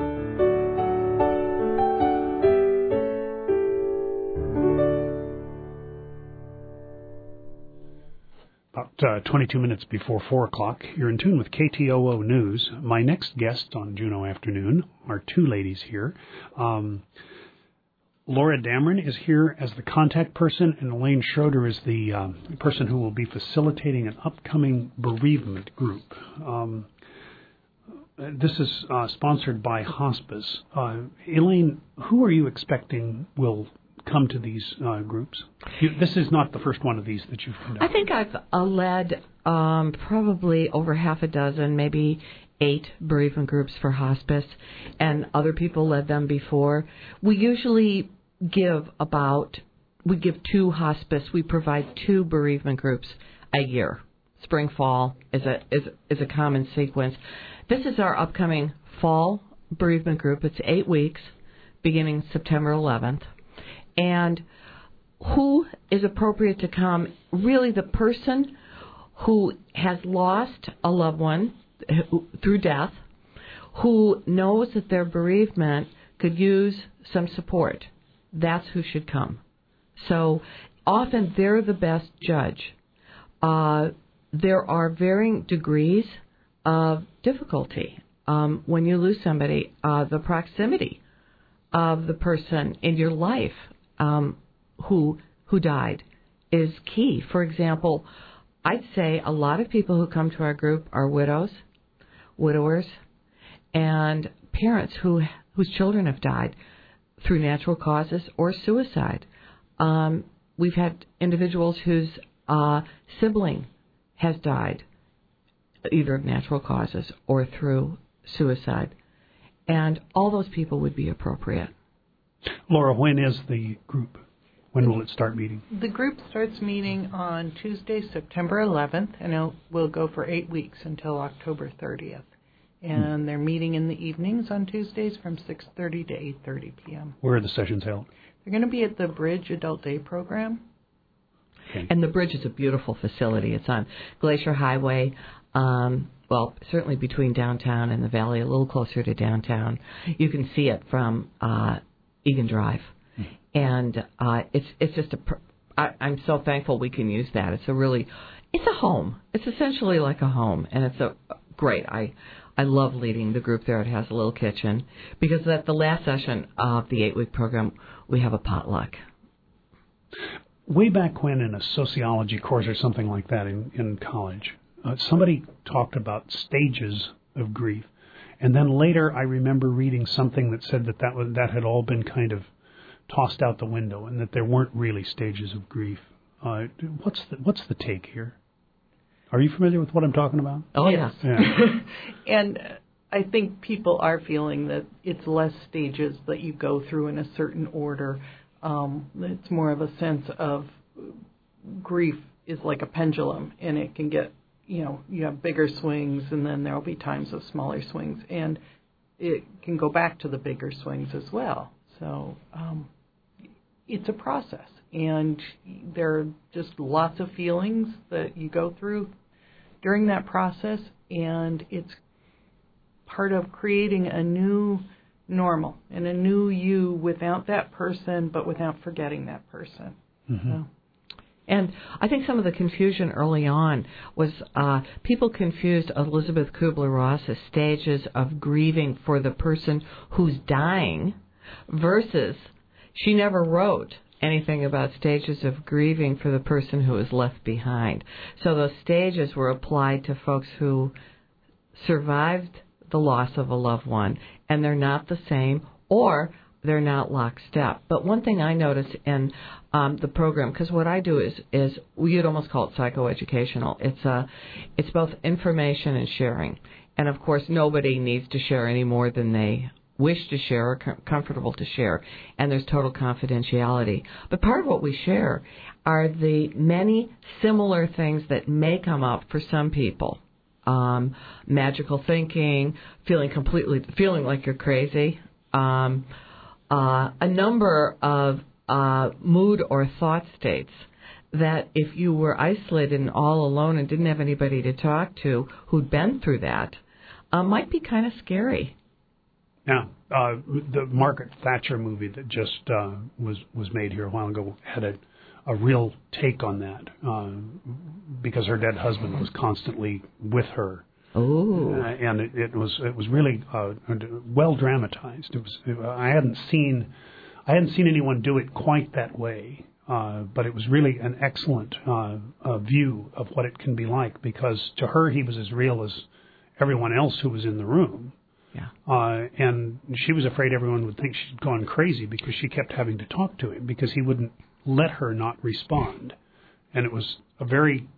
About uh, twenty-two minutes before four o'clock, you're in tune with K T O O News. My next guests on Juneau Afternoon are two ladies here. Um, Laura Dameron is here as the contact person, and Elaine Schroeder is the um, person who will be facilitating an upcoming bereavement group. Um, this is uh, sponsored by Hospice. Uh, Elaine, who are you expecting will come to these uh, groups? You, this is not the first one of these that you've conducted. I think I've uh, led um, probably over half a dozen, maybe eight bereavement groups for Hospice, and other people led them before. We usually give about, we give two Hospice, we provide two bereavement groups a year. Spring, fall is a is is a common sequence. This is our upcoming fall bereavement group. It's eight weeks, beginning September eleventh. And who is appropriate to come? Really the person who has lost a loved one through death, who knows that their bereavement could use some support. That's who should come. So often they're the best judge. Uh, there are varying degrees of difficulty. Um, when you lose somebody, uh, the proximity of the person in your life um, who who died is key. For example, I'd say a lot of people who come to our group are widows, widowers, and parents who whose children have died through natural causes or suicide. Um, we've had individuals whose uh, sibling has died, either of natural causes or through suicide. And all those people would be appropriate. Laura, when is the group? When will it start meeting? The group starts meeting on Tuesday, September eleventh, and it will go for eight weeks until October thirtieth. And they're meeting in the evenings on Tuesdays from six thirty to eight thirty p.m. Where are the sessions held? They're going to be at the Bridge Adult Day Program. Okay. And the Bridge is a beautiful facility. It's on Glacier Highway, um, well, certainly between downtown and the valley, a little closer to downtown. You can see it from uh, Egan Drive. Mm-hmm. And uh, it's it's just a, pr- I, I'm so thankful we can use that. It's a really, it's a home. It's essentially like a home, and it's a great. I I love leading the group there. It has a little kitchen because at the last session of the eight-week program, we have a potluck. Way back when in a sociology course or something like that in, in college, uh, somebody talked about stages of grief. And then later I remember reading something that said that that, was, that had all been kind of tossed out the window and that there weren't really stages of grief. Uh, what's the, what's the take here? Are you familiar with what I'm talking about? Oh, yes. Yeah. And I think people are feeling that it's less stages that you go through in a certain order. Um, it's more of a sense of grief is like a pendulum, and it can get, you know, you have bigger swings, and then there will be times of smaller swings, and it can go back to the bigger swings as well. So um, it's a process, and there are just lots of feelings that you go through during that process, and it's part of creating a new normal and a new you without that person, but without forgetting that person. Mm-hmm. So. And I think some of the confusion early on was uh, people confused Elizabeth Kubler-Ross's stages of grieving for the person who's dying versus she never wrote anything about stages of grieving for the person who is left behind. So those stages were applied to folks who survived the loss of a loved one, and they're not the same, or they're not lockstep. But one thing I notice in um, the program, because what I do is is you'd almost call it psychoeducational. It's uh, it's both information and sharing, and of course nobody needs to share any more than they wish to share or com- comfortable to share, and there's total confidentiality. But part of what we share are the many similar things that may come up for some people. Um, magical thinking, feeling completely, feeling like you're crazy, um, uh, a number of uh, mood or thought states that if you were isolated and all alone and didn't have anybody to talk to who'd been through that, uh, might be kind of scary. Now, uh, the Margaret Thatcher movie that just uh, was was made here a while ago had a, a real take on that uh, because her dead husband was constantly with her. Oh, uh, and it, it was it was really uh, well dramatized. It was it, I hadn't seen I hadn't seen anyone do it quite that way, uh, but it was really an excellent uh, uh, view of what it can be like because to her he was as real as everyone else who was in the room. Yeah. Uh, and she was afraid everyone would think she'd gone crazy because she kept having to talk to him because he wouldn't let her not respond. And it was a very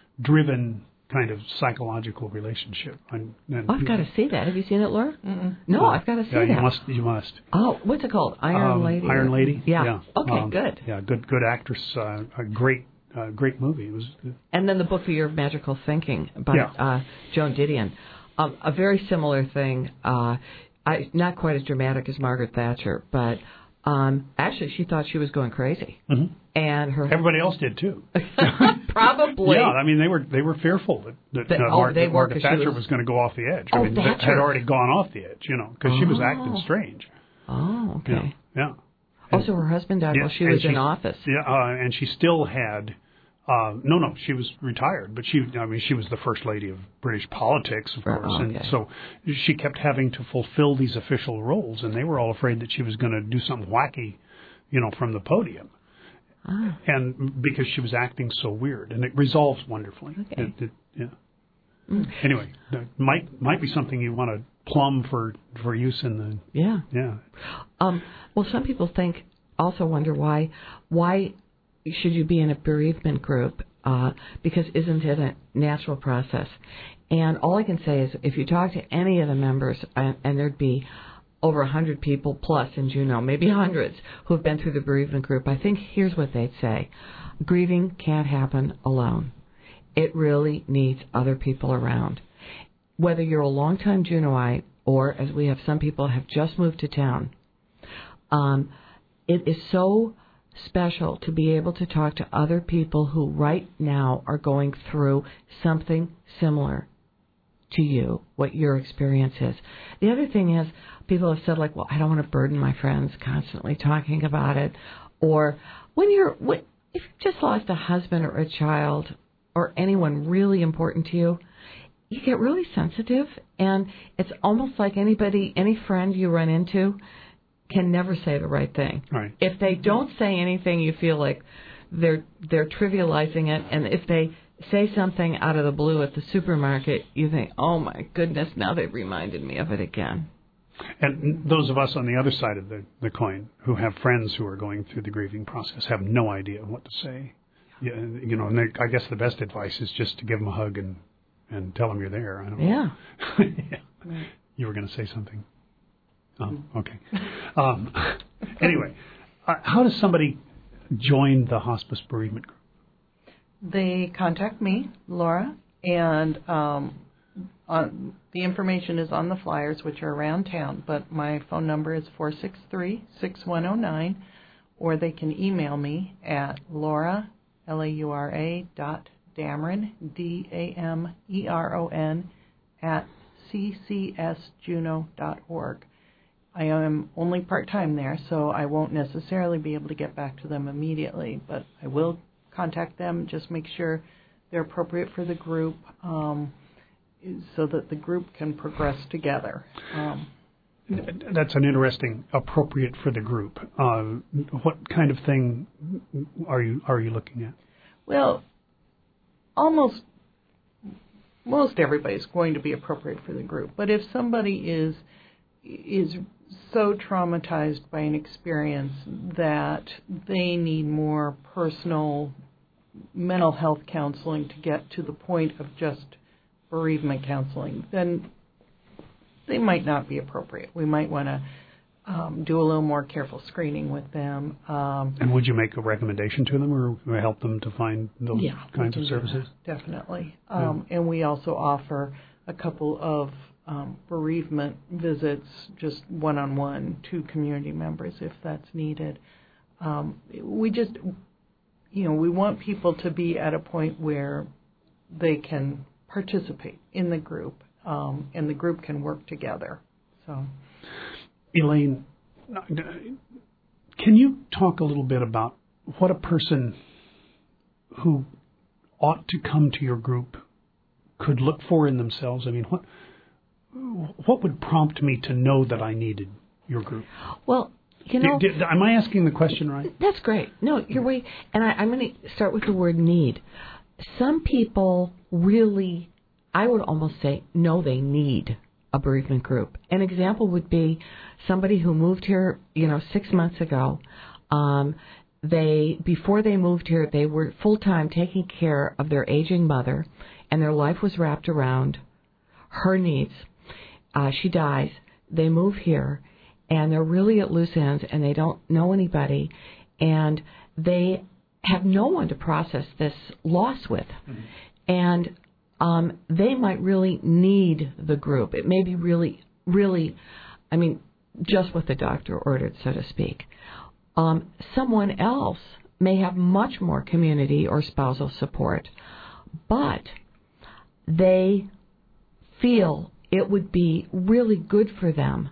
driven kind of psychological relationship. And, and oh, I've got to see that. Have you seen it, Laura? Mm-mm. No, uh, I've got to see yeah, that. You must. You must. Oh, what's it called? Iron um, Lady. Iron Lady. Yeah. yeah. Okay, um, good. Yeah, good. Good actress. Uh, a great, uh, great movie. It was. And then the book, The Year of Magical Thinking, by yeah. uh, Joan Didion. Um, a very similar thing. Uh, I, not quite as dramatic as Margaret Thatcher, but um, actually she thought she was going crazy, mm-hmm. and her everybody else did too. Probably. Yeah, I mean they were they were fearful that, that the, uh, oh, Mar- they that Margaret Thatcher was, was going to go off the edge. Oh, I mean, Thatcher had already gone off the edge, you know, because oh. she was acting strange. Oh, okay. Yeah. yeah. Also, her husband died yeah, while she was she, in office. Yeah, uh, and she still had. Uh, no, no, she was retired, but she, I mean, she was the first lady of British politics, of course, oh, okay. and so she kept having to fulfill these official roles, and they were all afraid that she was going to do something wacky, you know, from the podium, ah. and because she was acting so weird, and it resolves wonderfully. Okay. It, it, yeah. Mm. Anyway, that might might be something you want to plumb for for use in the yeah yeah. Um, well, some people think also wonder why why. should you be in a bereavement group? Uh, because isn't it a natural process? And all I can say is if you talk to any of the members, and, and there'd be over one hundred people plus in Juneau, maybe hundreds, who have been through the bereavement group, I think here's what they'd say. Grieving can't happen alone. It really needs other people around. Whether you're a longtime Juneauite or, as we have some people have just moved to town, um, it is so special to be able to talk to other people who right now are going through something similar to you, what your experience is. The other thing is, people have said, like, well, I don't want to burden my friends constantly talking about it. Or when you're, when, if you've just lost a husband or a child or anyone really important to you, you get really sensitive, and it's almost like anybody, any friend you run into can never say the right thing. Right. If they don't say anything, you feel like they're they're trivializing it, and if they say something out of the blue at the supermarket, you think, oh my goodness, now they've reminded me of it again. And those of us on the other side of the, the coin who have friends who are going through the grieving process have no idea what to say. Yeah, you know, and I guess the best advice is just to give them a hug and, and tell them you're there. I don't yeah. know. yeah. Right. You were going to say something. Oh, okay. Um, anyway, uh, how does somebody join the hospice bereavement group? They contact me, Laura, and um, on, the information is on the flyers, which are around town, but my phone number is four six three, six one zero nine, or they can email me at Laura, L A U R A, dot Dameron, D A M E R O N, at c c s juneau dot org. I am only part-time there, so I won't necessarily be able to get back to them immediately, but I will contact them, just make sure they're appropriate for the group, um, so that the group can progress together. Um, That's an interesting, appropriate for the group. Uh, what kind of thing are you are you looking at? Well, almost most everybody's going to be appropriate for the group, but if somebody is is so traumatized by an experience that they need more personal mental health counseling to get to the point of just bereavement counseling, then they might not be appropriate. We might want to um, do a little more careful screening with them. Um, and would you make a recommendation to them or help them to find those yeah, kinds of services? Definitely. Um, yeah. And we also offer a couple of Um, bereavement visits, just one-on-one to community members if that's needed. Um, we just, you know, we want people to be at a point where they can participate in the group, um, and the group can work together. So, Elaine, can you talk a little bit about what a person who ought to come to your group could look for in themselves? I mean, what What would prompt me to know that I needed your group? Well, you know... Did, did, am I asking the question right? That's great. No, you're right. And I, I'm going to start with the word need. Some people really, I would almost say, know they need a bereavement group. An example would be somebody who moved here, you know, six months ago. Um, they, before they moved here, they were full-time taking care of their aging mother, and their life was wrapped around her needs. Uh, she dies, they move here, and they're really at loose ends, and they don't know anybody, and they have no one to process this loss with. Mm-hmm. And um, they might really need the group. It may be really, really, I mean, just what the doctor ordered, so to speak. Um, someone else may have much more community or spousal support, but they feel it would be really good for them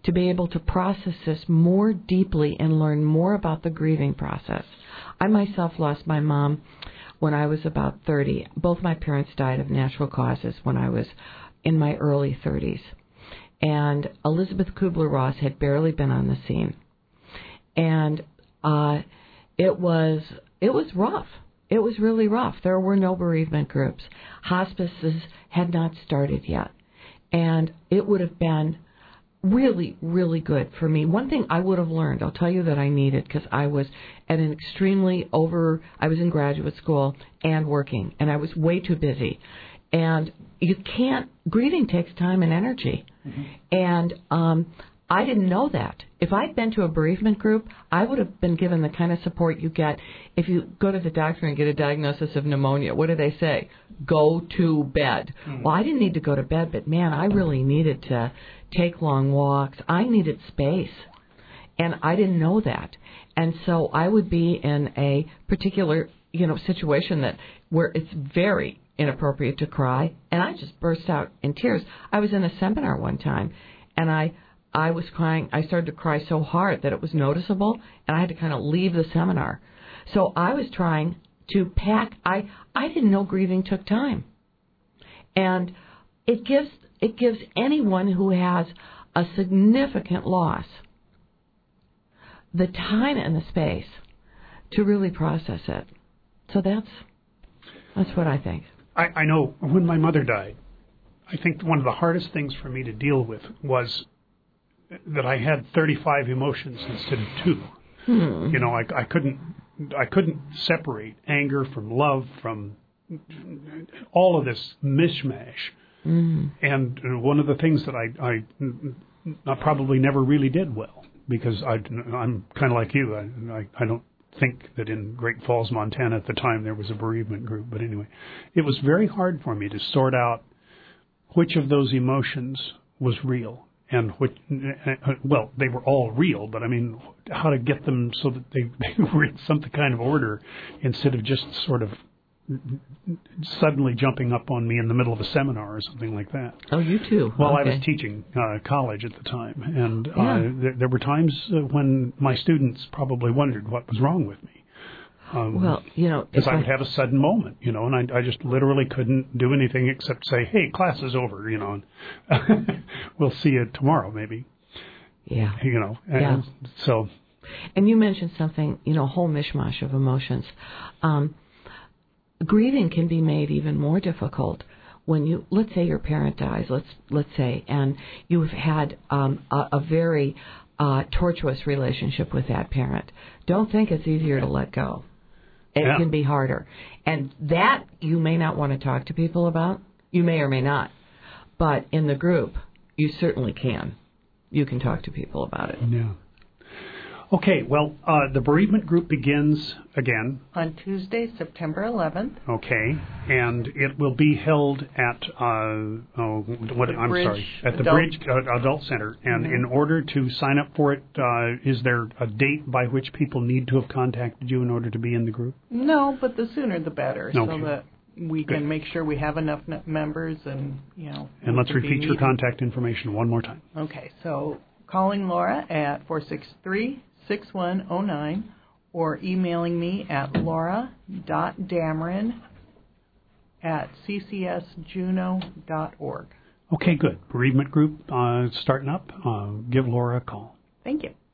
to be able to process this more deeply and learn more about the grieving process. I myself lost my mom when I was about thirty. Both my parents died of natural causes when I was in my early thirties. And Elizabeth Kubler-Ross had barely been on the scene. And uh, it was it was rough. It was really rough. There were no bereavement groups. Hospices had not started yet. And it would have been really, really good for me. One thing I would have learned, I'll tell you that I needed, because I was at an extremely over, I was in graduate school and working, and I was way too busy. And you can't, grieving takes time and energy. Mm-hmm. And um, I didn't know that. If I'd been to a bereavement group, I would have been given the kind of support you get if you go to the doctor and get a diagnosis of pneumonia. What do they say? Go to bed. Mm-hmm. Well, I didn't need to go to bed, but man, I really needed to take long walks. I needed space, and I didn't know that. And so I would be in a particular, you know, situation that where it's very inappropriate to cry, and I just burst out in tears. I was in a seminar one time, and I I was crying. I started to cry so hard that it was noticeable, and I had to kind of leave the seminar. So I was trying to pack. I I didn't know grieving took time, and it gives it gives anyone who has a significant loss the time and the space to really process it. So that's that's what I think. I, I know when my mother died, I think one of the hardest things for me to deal with was that I had thirty-five emotions instead of two. Hmm. You know, I, I couldn't I couldn't separate anger from love from all of this mishmash. Mm. And one of the things that I, I, I probably never really did well, because I, I'm kind of like you. I, I, I don't think that in Great Falls, Montana at the time there was a bereavement group. But anyway, it was very hard for me to sort out which of those emotions was real. And which, well, they were all real, but I mean, how to get them so that they, they were in some kind of order instead of just sort of suddenly jumping up on me in the middle of a seminar or something like that. Oh, you too. Well, okay. I was teaching uh, college at the time, and yeah. uh, there, there were times uh, when my students probably wondered what was wrong with me. Um, well, you know, because I would have a sudden moment, you know, and I, I just literally couldn't do anything except say, "Hey, class is over," you know, and we'll see you tomorrow, maybe. Yeah. You know, and yeah. so. And you mentioned something, you know, a whole mishmash of emotions. Um, grieving can be made even more difficult when you, let's say your parent dies, let's let's say, and you've had um, a, a very uh, tortuous relationship with that parent. Don't think it's easier to let go. It yeah. can be harder. And that you may not want to talk to people about. You may or may not. But in the group, you certainly can. You can talk to people about it. Yeah. Okay, well, uh, the bereavement group begins again. On Tuesday, September eleventh. Okay, and it will be held at, uh, oh, what, the I'm Bridge sorry, at the Adult. Bridge uh, Adult Center. And mm-hmm. in order to sign up for it, uh, is there a date by which people need to have contacted you in order to be in the group? No, but the sooner the better, okay. so that we Good. can make sure we have enough members and, you know. And let's repeat your contact information one more time. Okay, so calling Laura at four six three, six one zero nine or emailing me at laura dot dameron at c c s juneau dot org. Okay, good. Bereavement group uh, starting up. Uh, give Laura a call. Thank you.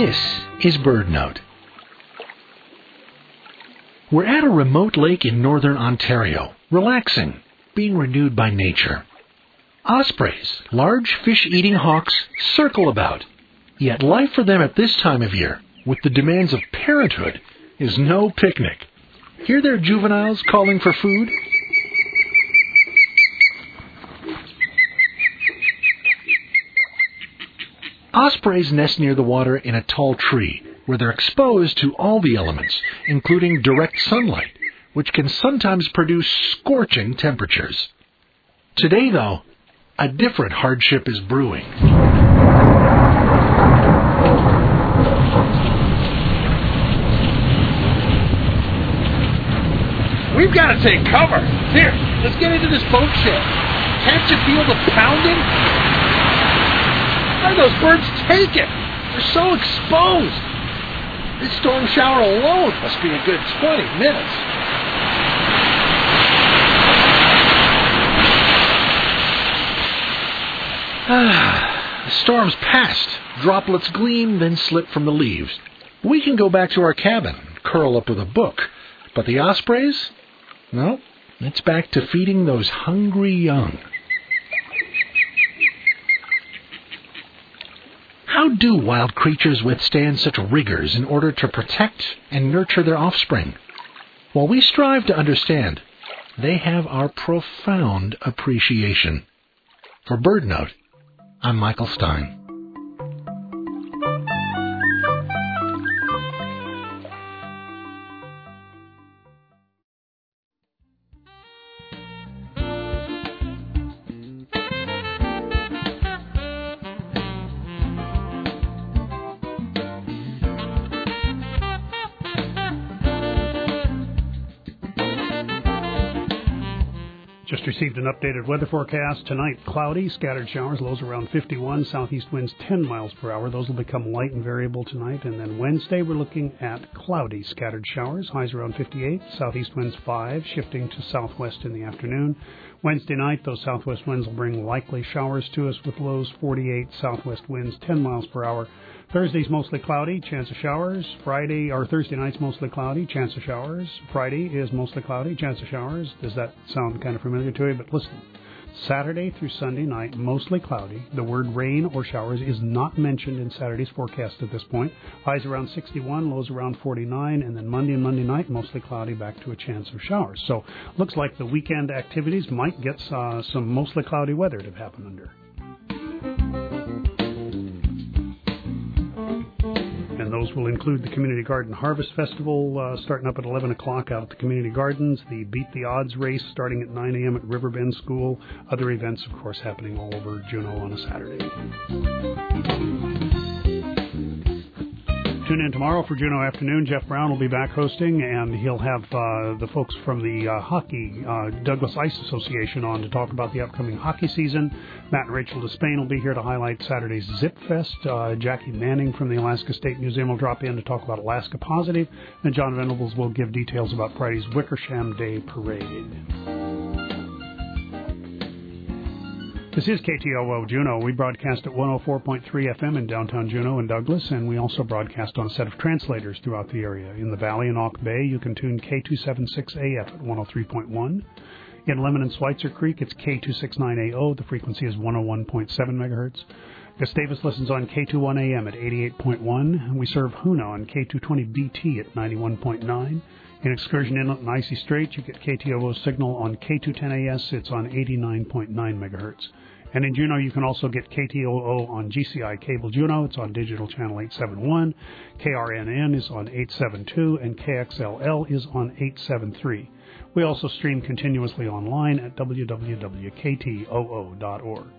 This is BirdNote. We're at a remote lake in northern Ontario, relaxing, being renewed by nature. Ospreys, large fish-eating hawks, circle about. Yet life for them at this time of year, with the demands of parenthood, is no picnic. Hear their juveniles calling for food? Ospreys nest near the water in a tall tree, where they're exposed to all the elements, including direct sunlight, which can sometimes produce scorching temperatures. Today, though, a different hardship is brewing. We've got to take cover. Here, let's get into this boat shed. Can't you feel the pounding? Where are those birds taken? They're so exposed. This storm shower alone must be a good twenty minutes. Ah, the storm's passed. Droplets gleam, then slip from the leaves. We can go back to our cabin, curl up with a book. But the ospreys? No, it's back to feeding those hungry young. How do wild creatures withstand such rigors in order to protect and nurture their offspring? While we strive to understand, they have our profound appreciation. For BirdNote, I'm Michael Stein. Just received an updated weather forecast. Tonight, cloudy, scattered showers, lows around fifty-one, southeast winds ten miles per hour. Those will become light and variable tonight. And then Wednesday, we're looking at cloudy, scattered showers, highs around fifty-eight, southeast winds five, shifting to southwest in the afternoon. Wednesday night, those southwest winds will bring likely showers to us with lows forty-eight, southwest winds ten miles per hour. Thursday's mostly cloudy, chance of showers. Friday, or Thursday night's mostly cloudy, chance of showers. Friday is mostly cloudy, chance of showers. Does that sound kind of familiar to you? But listen, Saturday through Sunday night, mostly cloudy. The word rain or showers is not mentioned in Saturday's forecast at this point. Highs around sixty-one, lows around forty-nine, and then Monday and Monday night, mostly cloudy, back to a chance of showers. So looks like the weekend activities might get uh, some mostly cloudy weather to happen under. And those will include the Community Garden Harvest Festival uh, starting up at eleven o'clock out at the Community Gardens, the Beat the Odds race starting at nine a.m. at Riverbend School, other events, of course, happening all over Juneau on a Saturday. Tune in tomorrow for Juneau Afternoon. Jeff Brown will be back hosting, and he'll have uh, the folks from the uh, Hockey uh, Douglas Ice Association on to talk about the upcoming hockey season. Matt and Rachel Despain will be here to highlight Saturday's Zip Fest. Uh, Jackie Manning from the Alaska State Museum will drop in to talk about Alaska Positive, and John Venables will give details about Friday's Wickersham Day Parade. This is K T O O Juneau. We broadcast at one oh four point three F M in downtown Juneau and Douglas, and we also broadcast on a set of translators throughout the area. In the Valley and Auk Bay, you can tune K two seventy-six A F at one oh three point one. In Lemon and Schweitzer Creek, it's K two sixty-nine A O. The frequency is one oh one point seven megahertz. Gustavus listens on K twenty-one A M at eighty-eight point one, and we serve Hoona on K two twenty B T at ninety-one point nine. In Excursion Inlet and Icy Strait, you get K T O O's signal on K two ten A S. It's on eighty-nine point nine megahertz. And in Juneau, you can also get K T O O on G C I Cable Juneau. It's on digital channel eight seventy-one. K R N N is on eight seventy-two, and K X L L is on eight seventy-three. We also stream continuously online at w w w dot k t o o dot org.